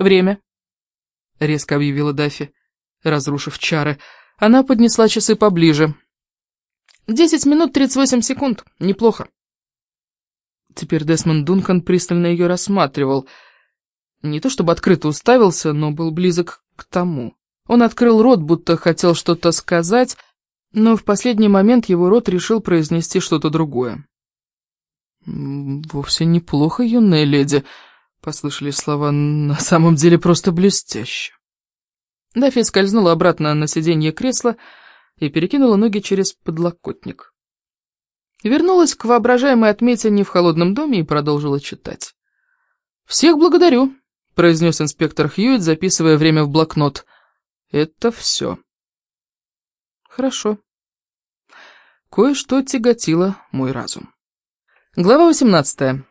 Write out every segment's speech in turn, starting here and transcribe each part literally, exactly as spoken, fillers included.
«Время», — резко объявила Даффи, разрушив чары. Она поднесла часы поближе. «Десять минут тридцать восемь секунд. Неплохо». Теперь Десмонд Дункан пристально ее рассматривал. Не то чтобы открыто уставился, но был близок к тому. Он открыл рот, будто хотел что-то сказать, но в последний момент его рот решил произнести что-то другое. «Вовсе неплохо, юная леди», — послышались слова, — «на самом деле просто блестяще». Даффи скользнула обратно на сиденье кресла и перекинула ноги через подлокотник. Вернулась к воображаемой отметине в холодном доме и продолжила читать. «Всех благодарю», — произнес инспектор Хьюитт, записывая время в блокнот. «Это все». «Хорошо». Кое-что тяготило мой разум. Глава восемнадцатая.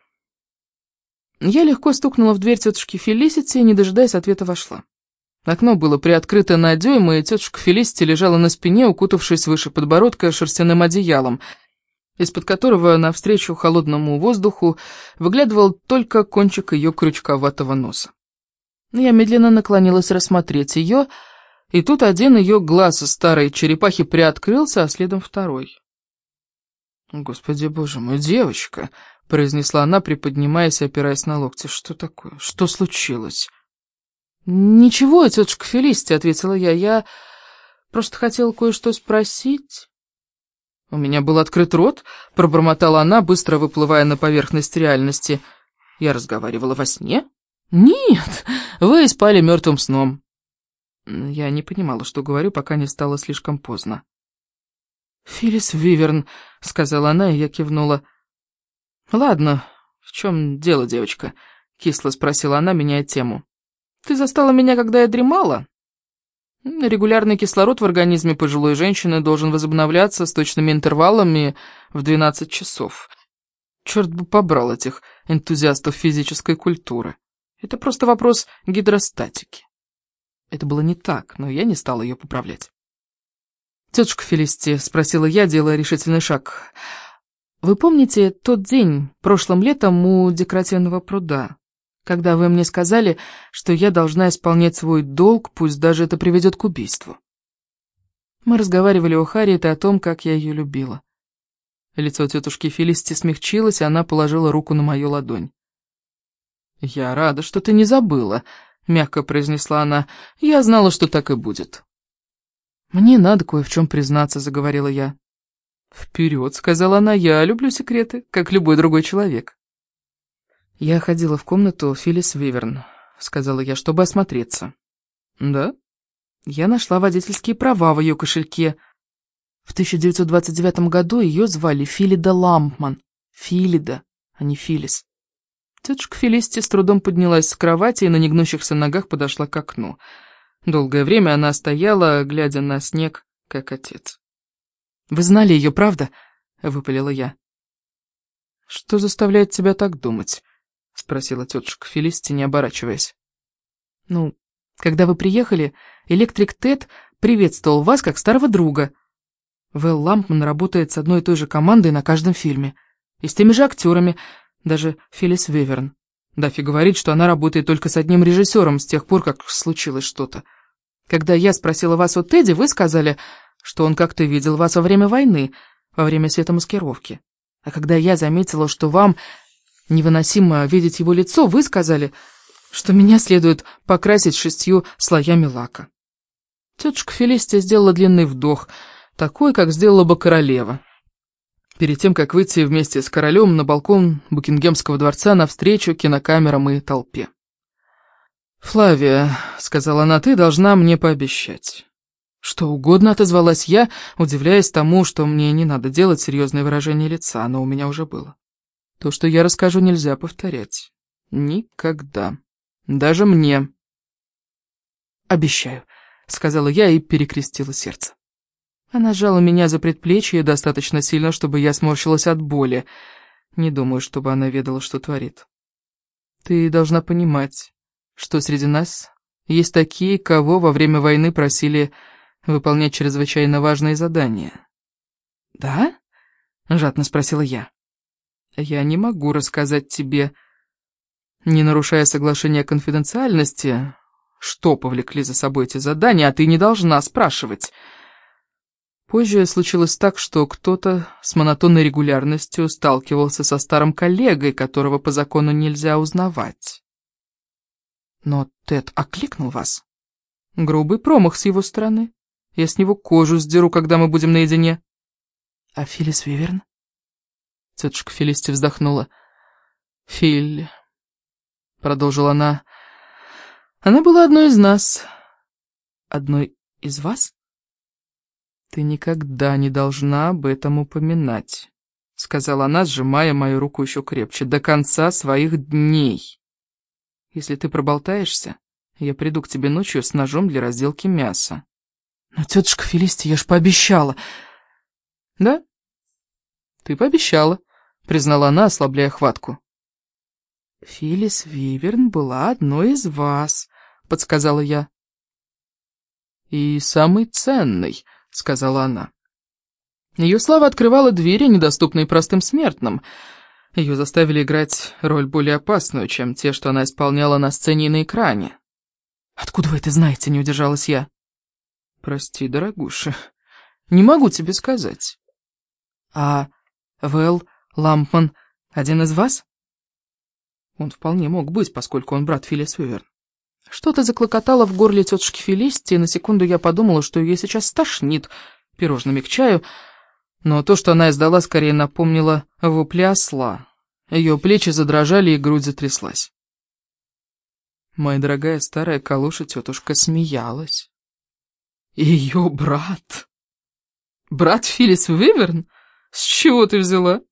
Я легко стукнула в дверь тетушки Фелисити и, не дожидаясь ответа, вошла. Окно было приоткрыто на дюйм, и тетушка Фелисити лежала на спине, укутавшись выше подбородка шерстяным одеялом, из-под которого навстречу холодному воздуху выглядывал только кончик ее крючковатого носа. Я медленно наклонилась рассмотреть ее, и тут один ее глаз из старой черепахи приоткрылся, а следом второй. «Господи боже мой, девочка!» — произнесла она, приподнимаясь и опираясь на локти. «Что такое? Что случилось?» «Ничего, тетушка Фелисити», — ответила я. «Я просто хотела кое-что спросить». «У меня был открыт рот», — пробормотала она, быстро выплывая на поверхность реальности. «Я разговаривала во сне?» «Нет, вы спали мертвым сном». Я не понимала, что говорю, пока не стало слишком поздно. «Филлис Виверн», — сказала она, и я кивнула. «Ладно, в чем дело, девочка?» — кисло спросила она, меняя тему. «Ты застала меня, когда я дремала?» Регулярный кислород в организме пожилой женщины должен возобновляться с точными интервалами в двенадцать часов. Черт бы побрал этих энтузиастов физической культуры. Это просто вопрос гидростатики. Это было не так, но я не стала ее поправлять. «Тетушка Фелисити», — спросила я, делая решительный шаг, — «вы помните тот день, прошлым летом у декоративного пруда, когда вы мне сказали, что я должна исполнять свой долг, пусть даже это приведет к убийству?» Мы разговаривали о Харриет и о том, как я ее любила. Лицо тетушки Фелисити смягчилось, и она положила руку на мою ладонь. «Я рада, что ты не забыла», — мягко произнесла она. «Я знала, что так и будет». «Мне надо кое в чем признаться», — заговорила я. «Вперед», — сказала она, — «я люблю секреты, как любой другой человек». «Я ходила в комнату Филлис Виверн», — сказала я, — «чтобы осмотреться». «Да?» «Я нашла водительские права в ее кошельке. В тысяча девятьсот двадцать девятом году ее звали Филида Лампман. Филида, а не Филлис». Тетушка Фелисити с трудом поднялась с кровати и на негнущихся ногах подошла к окну. Долгое время она стояла, глядя на снег, как отец. «Вы знали ее, правда?» — выпалила я. «Что заставляет тебя так думать?» — спросила тетушка Фелисити, не оборачиваясь. «Ну, когда вы приехали, электрик Тед приветствовал вас как старого друга. Вэл Лампман работает с одной и той же командой на каждом фильме. И с теми же актерами, даже Филлис Виверн. Даффи говорит, что она работает только с одним режиссером с тех пор, как случилось что-то. Когда я спросила вас о Теде, вы сказали, что он как-то видел вас во время войны, во время светомаскировки. А когда я заметила, что вам невыносимо видеть его лицо, вы сказали, что меня следует покрасить шестью слоями лака». Тетушка Фелисити сделала длинный вдох, такой, как сделала бы королева, перед тем, как выйти вместе с королем на балкон Букингемского дворца навстречу кинокамерам и толпе. «Флавия», — сказала она, — «ты должна мне пообещать». «Что угодно», — отозвалась я, удивляясь тому, что мне не надо делать серьезное выражение лица, оно у меня уже было. «То, что я расскажу, нельзя повторять. Никогда. Даже мне». «Обещаю», — сказала я и перекрестила сердце. Она сжала меня за предплечье достаточно сильно, чтобы я сморщилась от боли. Не думаю, чтобы она ведала, что творит. «Ты должна понимать, что среди нас есть такие, кого во время войны просили выполнять чрезвычайно важные задания». «Да?» — жадно спросила я. «Я не могу рассказать тебе...» не нарушая соглашения о конфиденциальности, что повлекли за собой эти задания, а ты не должна спрашивать. Позже случилось так, что кто-то с монотонной регулярностью сталкивался со старым коллегой, которого по закону нельзя узнавать. Но Тед окликнул вас. Грубый промах с его стороны. Я с него кожу сдеру, когда мы будем наедине. А Филлис Виверн? Тетушка Фелисти вздохнула. Филли, продолжила она, она была одной из нас. Одной из вас? Ты никогда не должна об этом упоминать, сказала она, сжимая мою руку еще крепче, до конца своих дней. Если ты проболтаешься, я приду к тебе ночью с ножом для разделки мяса. Но, тетушка Фелисти, я ж пообещала. Да, ты пообещала, признала она, ослабляя хватку. Филлис Виверн была одной из вас, подсказала я. И самый ценный, сказала она. Ее слава открывала двери, недоступные простым смертным. Ее заставили играть роль более опасную, чем те, что она исполняла на сцене и на экране. «Откуда вы это знаете?» — не удержалась я. «Прости, дорогуша, не могу тебе сказать». «А Вэл Лампман один из вас?» Он вполне мог быть, поскольку он брат Филлис Виверн. Что-то заклокотало в горле тетушки Фелисти, и на секунду я подумала, что ее сейчас стошнит пирожными к чаю, но то, что она издала, скорее напомнило вопли осла. Ее плечи задрожали, и грудь затряслась. Моя дорогая старая калуша тетушка смеялась. Ее брат? Брат Филлис Виверн? С чего ты взяла?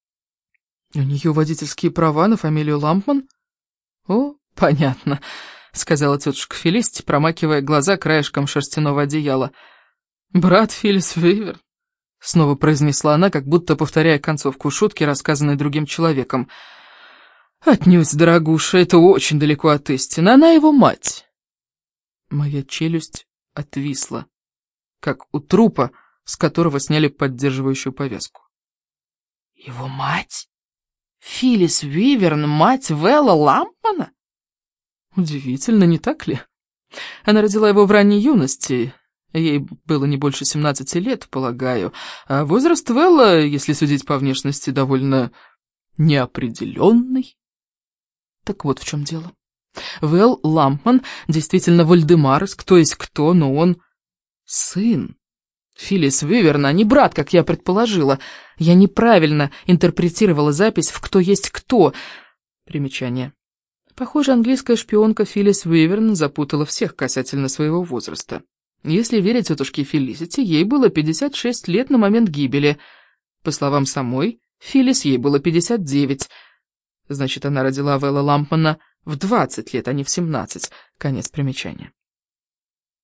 У нее водительские права на фамилию Лампман? О, понятно, сказала тетушка Фелисти, промакивая глаза краешком шерстяного одеяла. Брат Филлис Виверн? Снова произнесла она, как будто повторяя концовку шутки, рассказанной другим человеком. «Отнюдь, дорогуша, это очень далеко от истины. Она его мать». Моя челюсть отвисла, как у трупа, с которого сняли поддерживающую повязку. «Его мать? Филлис Виверн, мать Вэлла Лампмана?» Удивительно, не так ли? Она родила его в ранней юности. Ей было не больше семнадцати лет, полагаю, а возраст Вэлла, если судить по внешности, довольно неопределенный. Так вот в чем дело. Вэл Лампман действительно Вольдемарс, кто есть кто, но он сын Филлис Виверн, а не брат, как я предположила. Я неправильно интерпретировала запись в «Кто есть кто». Примечание. Похоже, английская шпионка Филлис Виверн запутала всех касательно своего возраста. Если верить тетушке Фелисити, ей было пятьдесят шесть лет на момент гибели. По словам самой, Филлис ей было пятьдесят девять. Значит, она родила Вэлла Лампмана в двадцать лет, а не в семнадцать. Конец примечания.